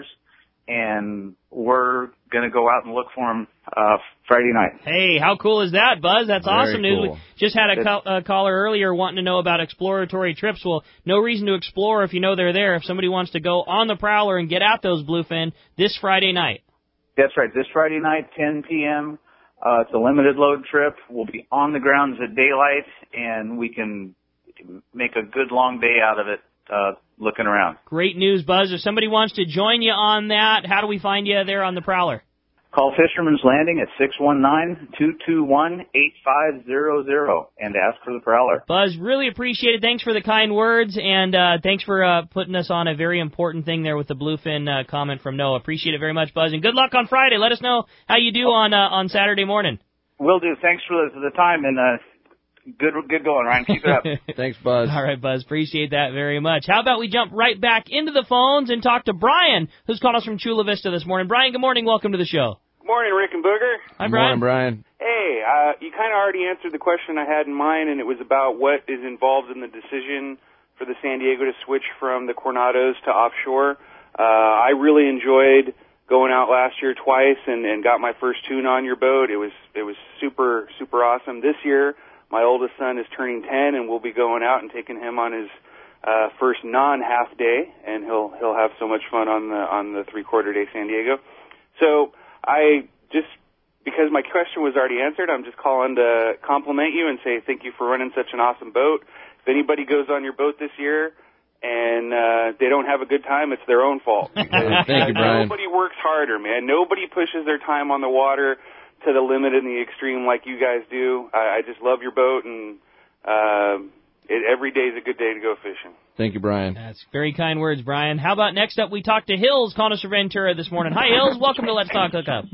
and we're going to go out and look for them uh, Friday night. Hey, how cool is that, Buzz? That's Very awesome news. cool. We just had a, co- a caller earlier wanting to know about exploratory trips. Well, no reason to explore if you know they're there. If somebody wants to go on the Prowler and get at those bluefin this Friday night. That's right. This Friday night, ten p.m., uh, it's a limited load trip. We'll be on the grounds at daylight, and we can make a good long day out of it uh, looking around. Great news, Buzz. If somebody wants to join you on that, how do we find you there on the Prowler? Call Fisherman's Landing at six one nine, two two one, eight five zero zero and ask for the Prowler. Buzz, really appreciate it. Thanks for the kind words, and uh, thanks for uh, putting us on a very important thing there with the bluefin uh, comment from Noah. Appreciate it very much, Buzz, and good luck on Friday. Let us know how you do on uh, on Saturday morning. Will do. Thanks for the, for the time, and uh, good good going, Ryan. Keep it up. Thanks, Buzz. All right, Buzz. Appreciate that very much. How about we jump right back into the phones and talk to Brian, who's called us from Chula Vista this morning. Brian, good morning. Welcome to the show. Morning, Rick and Booger. Hi, Morning, Brian. Brian. Hey, uh, you kind of already answered the question I had in mind, and it was about what is involved in the decision for the San Diego to switch from the Coronados to offshore. Uh, I really enjoyed going out last year twice and, and got my first tune on your boat. It was it was super super awesome. This year, my oldest son is turning ten, and we'll be going out and taking him on his uh, first non-half day, and he'll he'll have so much fun on the on the three-quarter day San Diego. So I just, because my question was already answered, I'm just calling to compliment you and say thank you for running such an awesome boat. If anybody goes on your boat this year and uh, they don't have a good time, it's their own fault. Thank you, Brian. Nobody works harder, man. Nobody pushes their time on the water to the limit and the extreme like you guys do. I, I just love your boat, and uh, it, every day is a good day to go fishing. Thank you, Brian. That's very kind words, Brian. How about next up we talk to Hills, calling us from Ventura this morning. Hi, Hills. Welcome to Let's Talk Hookup.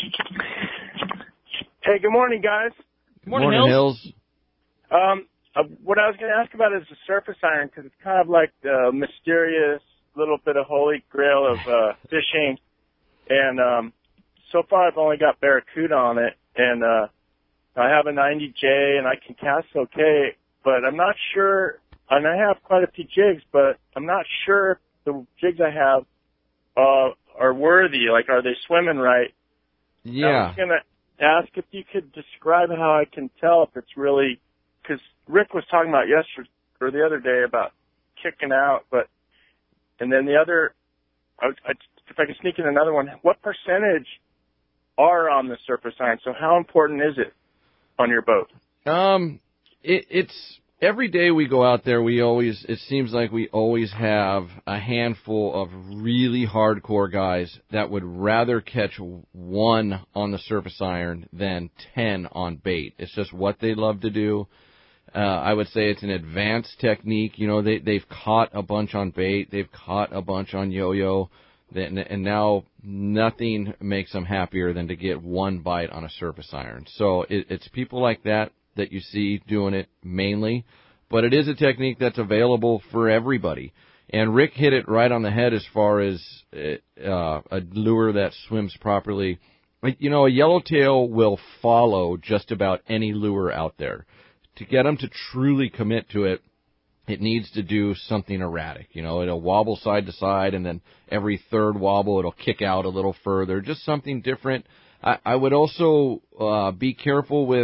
Hey, good morning, guys. Good morning, morning Hills. Hills. Um, uh, what I was going to ask about is the surface iron, because it's kind of like the mysterious little bit of holy grail of uh, fishing. And um, so far I've only got Barracuda on it, and uh, I have a ninety J, and I can cast okay, but I'm not sure. And I have quite a few jigs, but I'm not sure if the jigs I have uh, are worthy. Like, are they swimming right? Yeah. I was going to ask if you could describe how I can tell if it's really, because Rick was talking about yesterday or the other day about kicking out, but and then the other, I, I, if I could sneak in another one, what percentage are on the surface iron? So how important is it on your boat? Um, it, it's. Every day we go out there, we always, it seems like we always have a handful of really hardcore guys that would rather catch one on the surface iron than ten on bait. It's just what they love to do. Uh, I would say it's an advanced technique. You know, they, they've caught a bunch on bait. They've caught a bunch on yo-yo. And now nothing makes them happier than to get one bite on a surface iron. So it, it's people like that that you see doing it mainly, but it is a technique that's available for everybody. And Rick hit it right on the head as far as uh, a lure that swims properly. You know, a yellowtail will follow just about any lure out there. To get them to truly commit to it, it needs to do something erratic. You know, it'll wobble side to side, and then every third wobble it'll kick out a little further, just something different. I, I would also uh, be careful with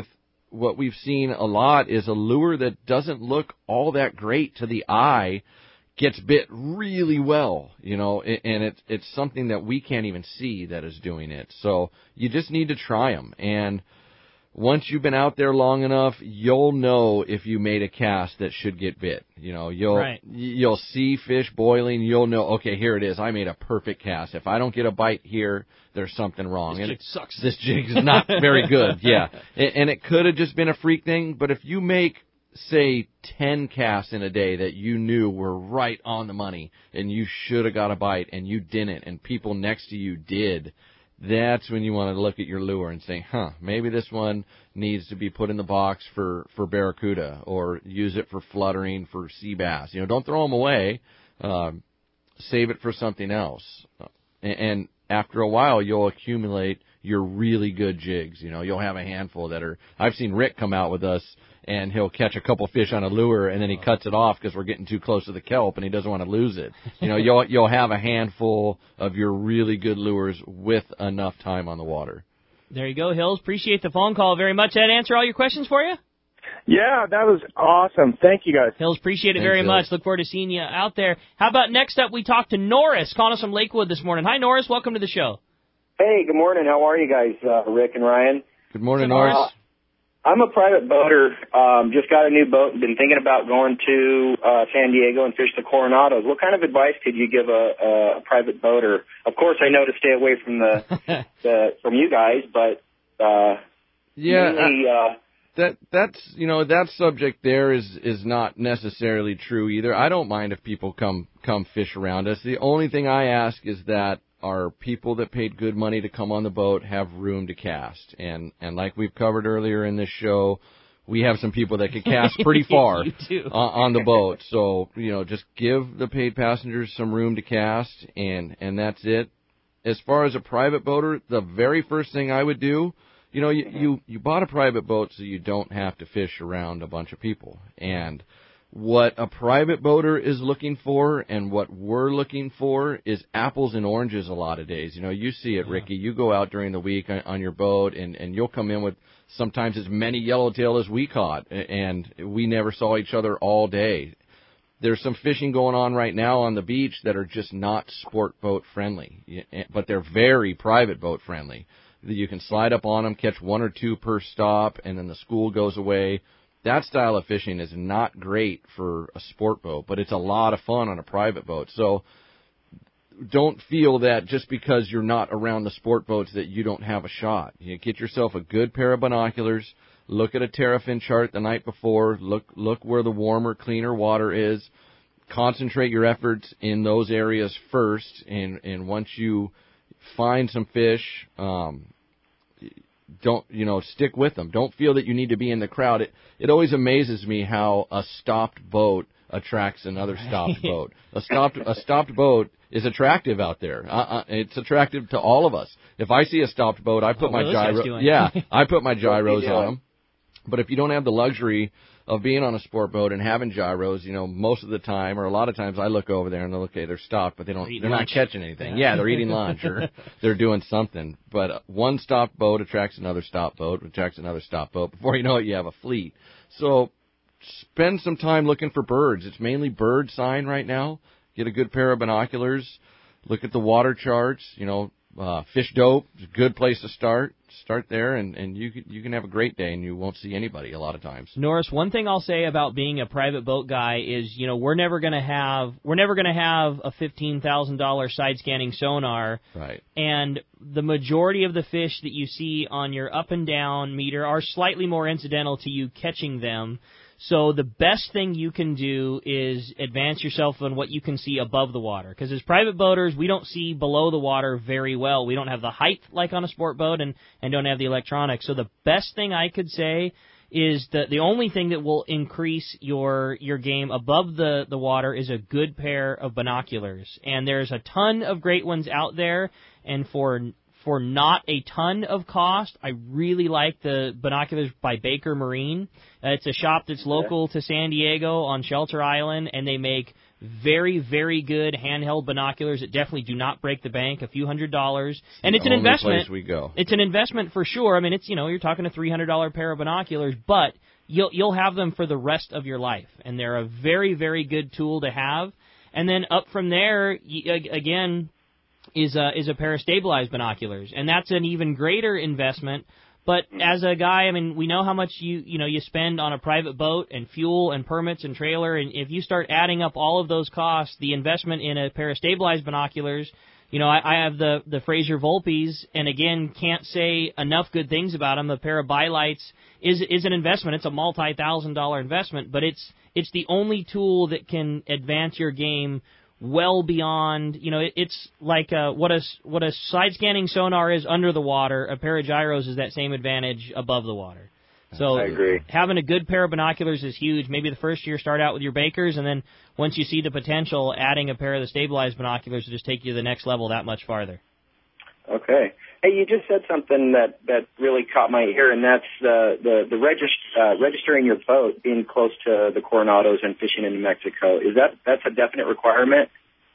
what we've seen a lot is a lure that doesn't look all that great to the eye gets bit really well, you know, and it's it's something that we can't even see that is doing it. So you just need to try them. And once you've been out there long enough, you'll know if you made a cast that should get bit. You know, you'll right. you'll see fish boiling. You'll know, okay, here it is. I made a perfect cast. If I don't get a bite here, there's something wrong. This and jig it, sucks. This jig is not very good. Yeah, and, and it could have just been a freak thing. But if you make, say, ten casts in a day that you knew were right on the money, and you should have got a bite, and you didn't, and people next to you did, that's when you want to look at your lure and say, huh, maybe this one needs to be put in the box for, for barracuda, or use it for fluttering for sea bass. You know, don't throw them away. Um, save it for something else. And, and after a while, you'll accumulate your really good jigs. You know, you'll have a handful that are, I've seen Rick come out with us, and he'll catch a couple fish on a lure, and then he cuts it off because we're getting too close to the kelp, and he doesn't want to lose it. You know, you'll you'll have a handful of your really good lures with enough time on the water. There you go, Hills. Appreciate the phone call very much. Did that answer all your questions for you? Yeah, that was awesome. Thank you, guys. Hills, appreciate it Thanks, very Hills. much. Look forward to seeing you out there. How about next up, we talk to Norris, calling us from Lakewood this morning. Hi, Norris. Welcome to the show. Hey, good morning. How are you guys, uh, Rick and Ryan? Good morning, Norris. Uh, I'm a private boater. Um, just got a new boat and been thinking about going to uh, San Diego and fish the Coronados. What kind of advice could you give a, a private boater? Of course, I know to stay away from the, the from you guys, but uh, yeah, mainly, uh, that that's you know that subject there is is not necessarily true either. I don't mind if people come come fish around us. The only thing I ask is that our people that paid good money to come on the boat have room to cast. And and like we've covered earlier in this show, we have some people that can cast pretty far uh, on the boat. So, you know, just give the paid passengers some room to cast, and, and that's it. As far as a private boater, the very first thing I would do, you know, you, you, you bought a private boat so you don't have to fish around a bunch of people. And what a private boater is looking for and what we're looking for is apples and oranges a lot of days. You know, you see it, Ricky. You go out during the week on, on your boat, and, and you'll come in with sometimes as many yellowtail as we caught, and we never saw each other all day. There's some fishing going on right now on the beach that are just not sport boat friendly, but they're very private boat friendly. You can slide up on them, catch one or two per stop, and then the school goes away. That style of fishing is not great for a sport boat, but it's a lot of fun on a private boat. So don't feel that just because you're not around the sport boats that you don't have a shot. You get yourself a good pair of binoculars, look at a Terrafin chart the night before, look look where the warmer, cleaner water is, concentrate your efforts in those areas first, and, and once you find some fish, um, don't, you know, stick with them. Don't feel that you need to be in the crowd. It, it always amazes me how a stopped boat attracts another stopped boat. A stopped, a stopped boat is attractive out there. Uh, uh, it's attractive to all of us. If I see a stopped boat, I put oh, my what gyro, yeah, I put my gyros on them. But if you don't have the luxury of being on a sport boat and having gyros, you know, most of the time, or a lot of times, I look over there and they're okay, they're stopped, but they don't, they're, they're not catching anything. Yeah. yeah, they're eating lunch or they're doing something. But one stopped boat attracts another stopped boat, attracts another stopped boat. Before you know it, you have a fleet. So spend some time looking for birds. It's mainly bird sign right now. Get a good pair of binoculars. Look at the water charts. You know, uh, Fish Dope is a good place to start. Start there, and, and you can, you can have a great day, and you won't see anybody a lot of times. Norris, one thing I'll say about being a private boat guy is, you know, we're never going to have we're never going to have a fifteen thousand dollars side scanning sonar. Right. And the majority of the fish that you see on your up and down meter are slightly more incidental to you catching them. So the best thing you can do is advance yourself on what you can see above the water. Because as private boaters, we don't see below the water very well. We don't have the height like on a sport boat and, and don't have the electronics. So the best thing I could say is that the only thing that will increase your your game above the, the water is a good pair of binoculars. And there's a ton of great ones out there. And for for not a ton of cost, I really like the binoculars by Baker Marine. Uh, it's a shop that's local to San Diego on Shelter Island, and they make very, very good handheld binoculars that definitely do not break the bank, a few hundred dollars. And it's the an only investment. place we go. It's an investment for sure. I mean, it's, you know, you're talking a three hundred dollars pair of binoculars, but you'll you'll have them for the rest of your life. And they're a very, very good tool to have. And then up from there, again, is a, is a pair of stabilized binoculars. And that's an even greater investment. But as a guy, I mean, we know how much you you know you spend on a private boat and fuel and permits and trailer, and if you start adding up all of those costs, the investment in a pair of stabilized binoculars, you know, I, I have the the Fraser Volpes, and again, can't say enough good things about them. A pair of Bilights is is an investment. It's a multi-thousand dollar investment, but it's it's the only tool that can advance your game well beyond, you know, it, it's like uh, what a what a side scanning sonar is under the water. A pair of gyros is that same advantage above the water. So I agree. Having a good pair of binoculars is huge. Maybe the first year start out with your Bakers, and then once you see the potential, adding a pair of the stabilized binoculars will just take you to the next level that much farther. Okay. Hey, you just said something that, that really caught my ear, and that's the the, the regist- uh, registering your boat being close to the Coronados and fishing in New Mexico. Is that that's a definite requirement?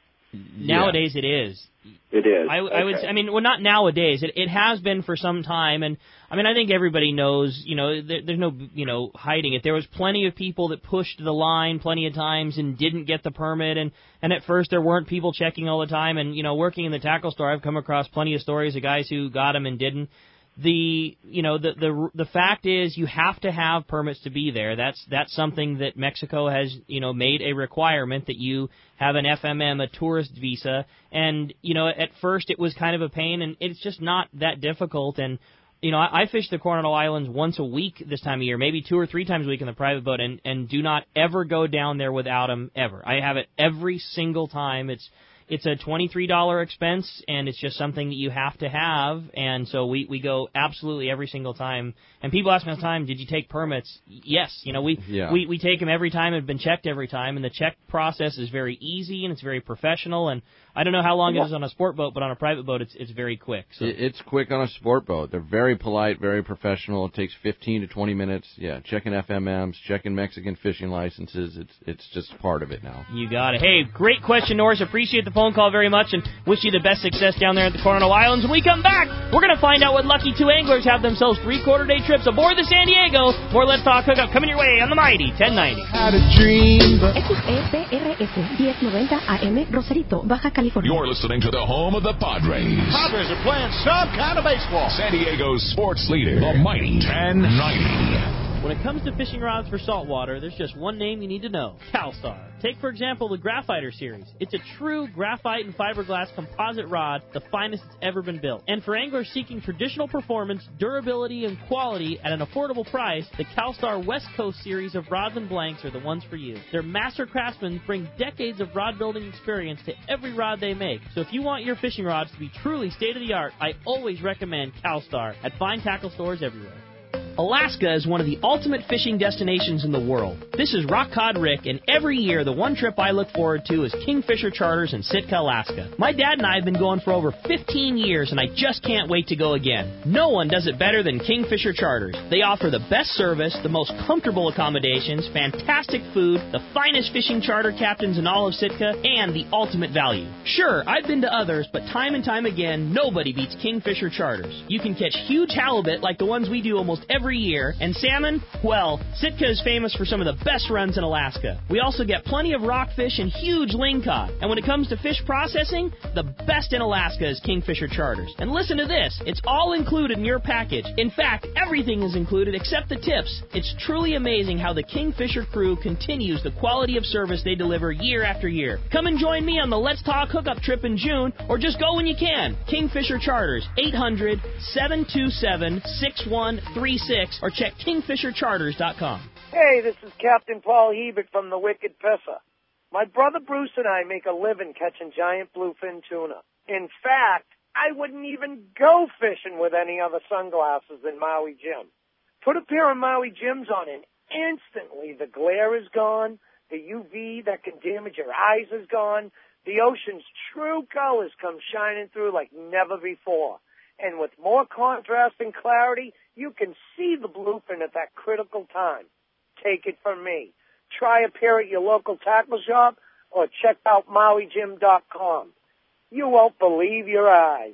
Nowadays, it is. It is. I, I would. Okay. I mean, well, not nowadays. It it has been for some time, and I mean, I think everybody knows. You know, there, there's no you know hiding it. There was plenty of people that pushed the line plenty of times and didn't get the permit, and and at first there weren't people checking all the time. And you know, working in the tackle store, I've come across plenty of stories of guys who got them and didn't. The you know the the the fact is you have to have permits to be there. That's that's something that Mexico has you know made a requirement that you have an F M M, a tourist visa. And you know at first it was kind of a pain, and it's just not that difficult. And you know I, I fish the Coronado Islands once a week this time of year, maybe two or three times a week in the private boat, and and do not ever go down there without them ever. I have it every single time. It's It's a twenty-three dollars expense, and it's just something that you have to have, and so we, we go absolutely every single time. And people ask me all the time, did you take permits? Yes. You know, we, Yeah. we, we take them every time and have been checked every time, and the check process is very easy, and it's very professional, and I don't know how long it is on a sport boat, but on a private boat, it's it's very quick. So. It- It's quick on a sport boat. They're very polite, very professional. It takes fifteen to twenty minutes. Yeah, checking F M Ms, checking Mexican fishing licenses. It's it's just part of it now. You got it. Hey, great question, Norris. Appreciate the phone call very much, and wish you the best success down there at the Coronado Islands. When we come back, we're going to find out what lucky two anglers have themselves three-quarter day trips aboard the San Diego. More Let's Talk Hookup coming your way on the Mighty ten ninety. Had a dream, but... X E P R S diez noventa A M, Rosarito, Baja California. You're listening to the home of the Padres. Padres are playing some kind of baseball. San Diego's sports leader, the Mighty ten ninety. When it comes to fishing rods for saltwater, there's just one name you need to know, CalStar. Take, for example, the Graphiter series. It's a true graphite and fiberglass composite rod, the finest it's ever been built. And for anglers seeking traditional performance, durability, and quality at an affordable price, the CalStar West Coast series of rods and blanks are the ones for you. Their master craftsmen bring decades of rod building experience to every rod they make. So if you want your fishing rods to be truly state-of-the-art, I always recommend CalStar at fine tackle stores everywhere. Alaska is one of the ultimate fishing destinations in the world. This is Rock Cod Rick, and every year the one trip I look forward to is Kingfisher Charters in Sitka, Alaska. My dad and I have been going for over fifteen years, and I just can't wait to go again. No one does it better than Kingfisher Charters. They offer the best service, the most comfortable accommodations, fantastic food, the finest fishing charter captains in all of Sitka, and the ultimate value. Sure, I've been to others, but time and time again, nobody beats Kingfisher Charters. You can catch huge halibut like the ones we do almost every year, and salmon, well, Sitka is famous for some of the best runs in Alaska. We also get plenty of rockfish and huge lingcod. And when it comes to fish processing, the best in Alaska is Kingfisher Charters. And listen to this, it's all included in your package. In fact, everything is included except the tips. It's truly amazing how the Kingfisher crew continues the quality of service they deliver year after year. Come and join me on the Let's Talk Hookup trip in June, or just go when you can. Kingfisher Charters, eight hundred, seven two seven, six one three six, or check kingfisher charters dot com. Hey, this is Captain Paul Hebert from the Wicked Piffer. My brother Bruce and I make a living catching giant bluefin tuna. In fact, I wouldn't even go fishing with any other sunglasses than Maui Jim. Put a pair of Maui Jims on and instantly the glare is gone, the U V that can damage your eyes is gone, the ocean's true colors come shining through like never before. And with more contrast and clarity, you can see the bluefin at that critical time. Take it from me. Try a pair at your local tackle shop. or check out Maui Gym dot com. You won't believe your eyes.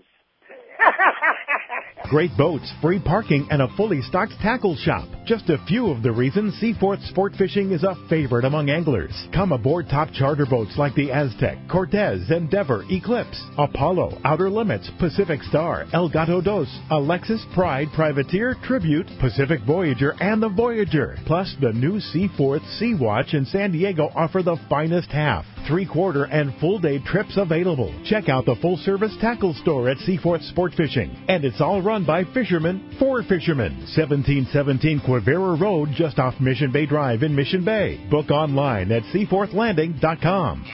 Great boats, free parking, and a fully stocked tackle shop. Just a few of the reasons Seaforth Sport Fishing is a favorite among anglers. Come aboard top charter boats like the Aztec, Cortez, Endeavor, Eclipse, Apollo, Outer Limits, Pacific Star, El Gato Dos, Alexis, Pride, Privateer, Tribute, Pacific Voyager, and the Voyager. Plus, the new Seaforth Sea Watch in San Diego offer the finest half, three-quarter, and full-day trips available. Check out the full-service tackle store at Seaforth Sport Fishing. And it's all run by fishermen for fishermen. seventeen seventeen Quivira Road, just off Mission Bay Drive in Mission Bay. Book online at seaforth landing dot com.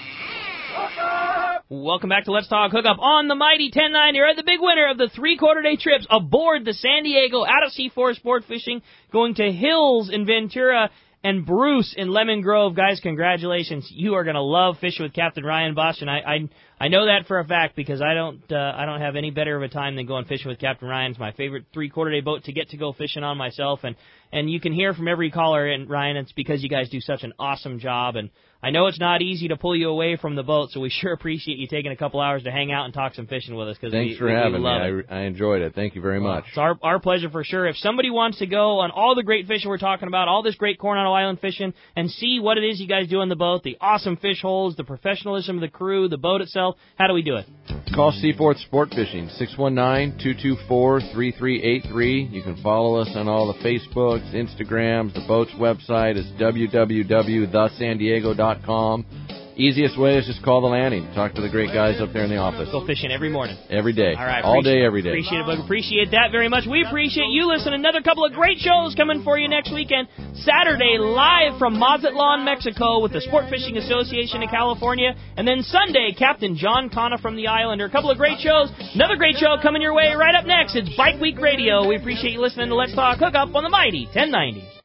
Welcome back to Let's Talk Hookup on the Mighty ten ninety. You're the big winner of the three-quarter day trips aboard the San Diego out of Seaforth Sport Fishing, going to Hills in Ventura and Bruce in Lemon Grove. Guys, congratulations. You are going to love fishing with Captain Ryan Boston. I, I I know that for a fact because I don't uh, I don't have any better of a time than going fishing with Captain Ryan. It's my favorite three-quarter day boat to get to go fishing on myself. And, and you can hear from every caller, and Ryan, it's because you guys do such an awesome job. And I know it's not easy to pull you away from the boat, so we sure appreciate you taking a couple hours to hang out and talk some fishing with us. Cause Thanks we, for we, having we me. love it. I, I enjoyed it. Thank you very much. It's our our pleasure for sure. If somebody wants to go on all the great fishing we're talking about, all this great Coronado Island fishing, and see what it is you guys do on the boat, the awesome fish holes, the professionalism of the crew, the boat itself, how do we do it? Call Seaforth Sport Fishing, six one nine, two two four, three three eight three. You can follow us on all the Facebooks, Instagrams. The boat's website is w w w dot the san diego dot com. Easiest way is just call the landing. Talk to the great guys up there in the office. Go fishing every morning. Every day. All right. All day, every day. Appreciate it, Bug. Appreciate that very much. We appreciate you listening. Another couple of great shows coming for you next weekend. Saturday, live from Mazatlan, Mexico with the Sport Fishing Association of California. And then Sunday, Captain John Cana from the Islander. A couple of great shows. Another great show coming your way right up next. It's Bike Week Radio. We appreciate you listening to Let's Talk Hookup on the Mighty ten ninety.